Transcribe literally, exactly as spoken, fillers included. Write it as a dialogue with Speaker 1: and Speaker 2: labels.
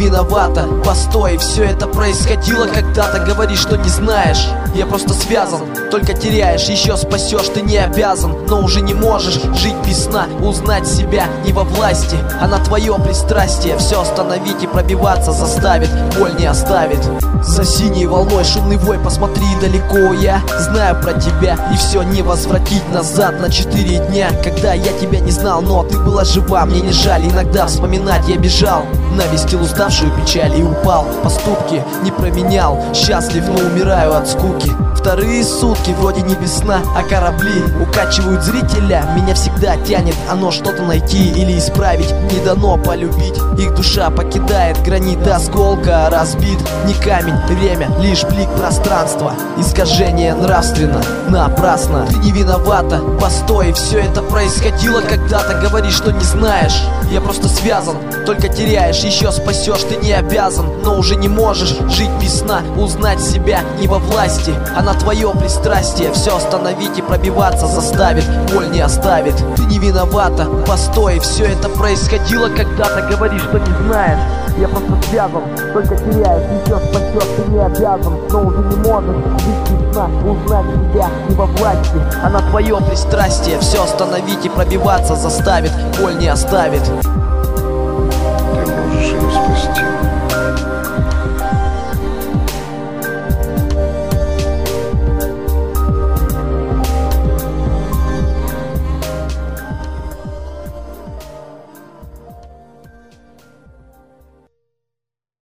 Speaker 1: виновата. Постой, все это происходило когда-то. Говоришь, что не знаешь, я просто связан. Только теряешь, еще спасешь, ты не обязан. Но уже не можешь жить без сна. Узнать себя не во власти, а на твое пристрастие. Все остановить и пробиваться заставит, боль не оставит. За синей волной шумный вой, посмотри далеко. Я знаю про тебя, и все не возвратить назад на четыре дня. Когда я тебя не знал, но ты была жива. Мне не жаль иногда вспоминать, я бежал, навестил уставшую печаль и упал. Поступки не променял, счастлив, но умираю от скуки. Вторые сутки вроде не весна, а корабли укачивают зрителя. Меня всегда тянет оно что-то найти или исправить. Не дано полюбить, их душа покидает гранит осколка разбит. Не камень, время, лишь блик пространства. Искажение нравственно, напрасно. Ты не виновата, постой, все это происходило когда-то. Говоришь, что не знаешь, я просто связан. Только теряешь, еще спасешь, ты не обязан. Но уже не можешь жить без сна. Узнать себя не во власти, а на твое пристрастие. Все остановить и пробиваться заставит, боль не оставит. Ты не виновата, постой, все это происходило когда-то. Говоришь, что не знаешь, я просто связан. Только теряешь, еще спасешь, ты не обязан. Но уже не можешь жить без сна. Узнать себя не во власти, а на твое пристрастие. Все остановить и пробиваться заставит, боль не оставит.
Speaker 2: Ты можешь ее спасти.